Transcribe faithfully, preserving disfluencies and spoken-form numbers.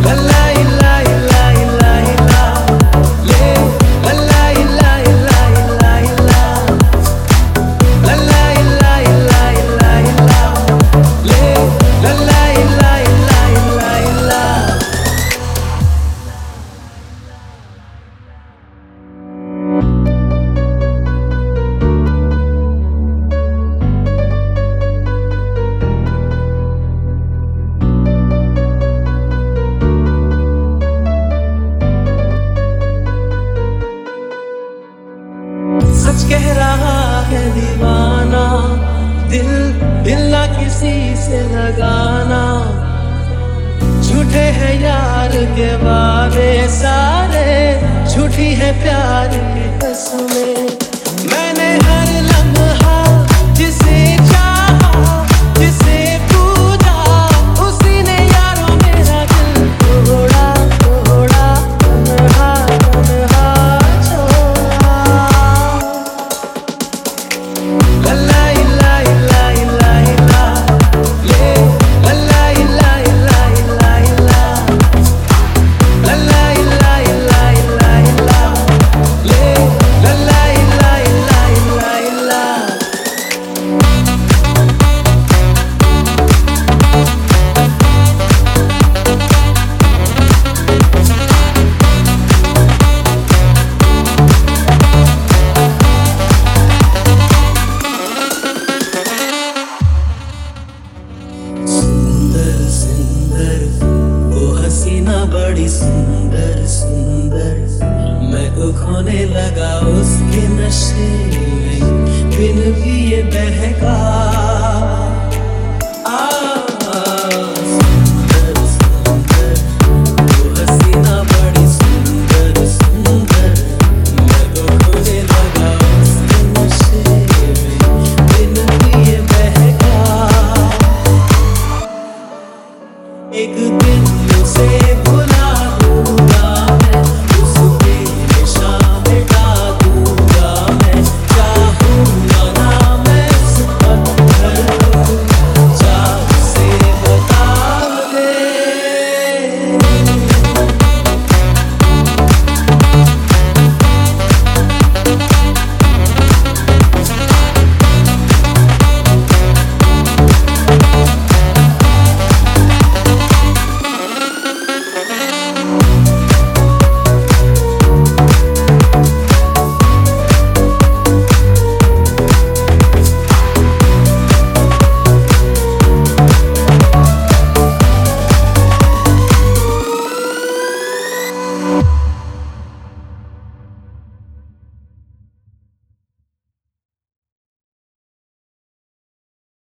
कह रहा है दीवाना, दिल दिल ना किसी से लगाना। झूठे हैं यार के वादे सारे, झूठी है प्यार की कसमें। मैंने हर लम्हा जिसे चाहा, जिसे पूजा, उसी ने यारों मेरा दिल तोड़ा तोड़ा, तन्हा तन्हा छोड़ा। ला ला ला ला ला ले ला ला ला ला ला ला ला ला ला ला ले ला ला ला ला ला। सुंदर सुंदर वो हसीना बड़ी सुंदर सुंदर, मैं तो खोने लगा उसके नशे में, बिन पिए बहका। आ, सुंदर सुंदर वो हसीना बड़ी सुंदर सुंदर, मैं तो खोने लगा उसके नशे में, बिन पिए बहका। एक दिन उसे